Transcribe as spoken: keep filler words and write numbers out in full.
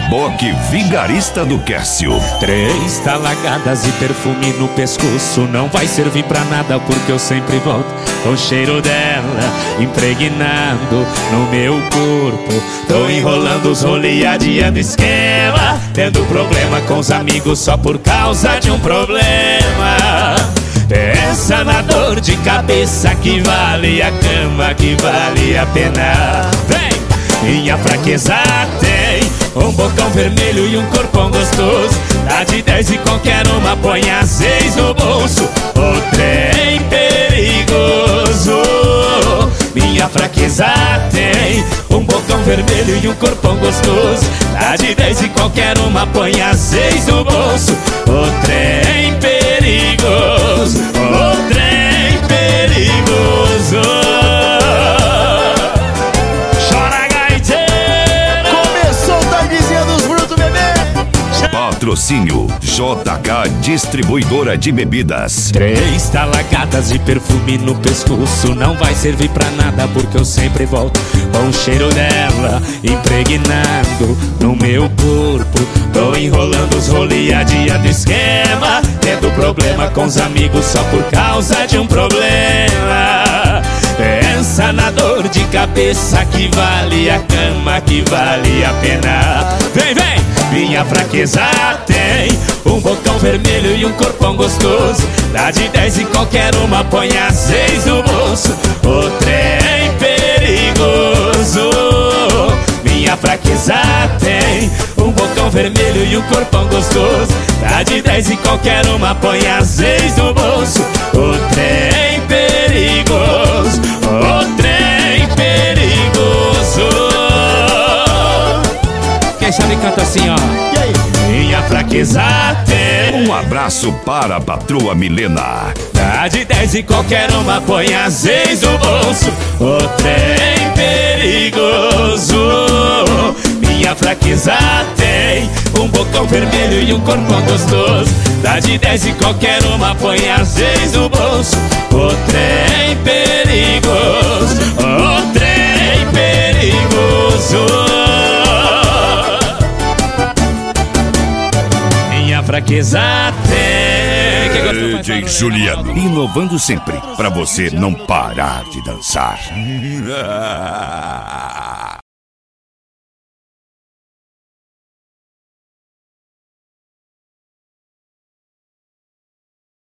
reboque vigarista do Quércio. Três talagadas e perfume no pescoço não vai servir pra nada, porque eu sempre volto com o cheiro dela impregnado no meu corpo. Tô enrolando os rolê e adiando esquema, tendo problema com os amigos só por causa de um problema. Pensa na dor de cabeça que vale a cama, que vale a pena. Vem! Minha fraqueza tem um bocão vermelho e um corpão gostoso. Dá de dez e qualquer uma põe a seis no bolso. O trem perigoso. Minha fraqueza tem um bocão vermelho e um corpão gostoso. Dá de dez e qualquer uma põe a seis no bolso. O trem perigoso. O trem perigoso. Patrocínio J K Distribuidora de Bebidas. Três talagadas e perfume no pescoço não vai servir pra nada, porque eu sempre volto com o cheiro dela impregnado no meu corpo. Tô enrolando os rolê, adiando esquema, tendo problema com os amigos só por causa de um problema. Pensa na dor de cabeça que vale a cama, que vale a pena. Vem, vem! Minha fraqueza tem um bocão vermelho e um corpão gostoso. Dá de dez e qualquer uma põe a seis no bolso. O trem perigoso. Minha fraqueza tem um bocão vermelho e um corpão gostoso. Dá de dez e qualquer uma põe a seis no bolso. O trem perigoso. O trem perigoso. Quem sabe canta assim, ó. E aí? Minha fraqueza tem. Um abraço para a patroa Milena. Dá de dez e qualquer uma põe a seis no bolso. O trem perigoso. Minha fraqueza tem um bocão vermelho e um corpão gostoso. Dá de dez e qualquer uma põe a seis no bolso. O trem perigoso. O trem perigoso. Fraqueza tem. D J Juliano, inovando sempre, pra você não parar de dançar.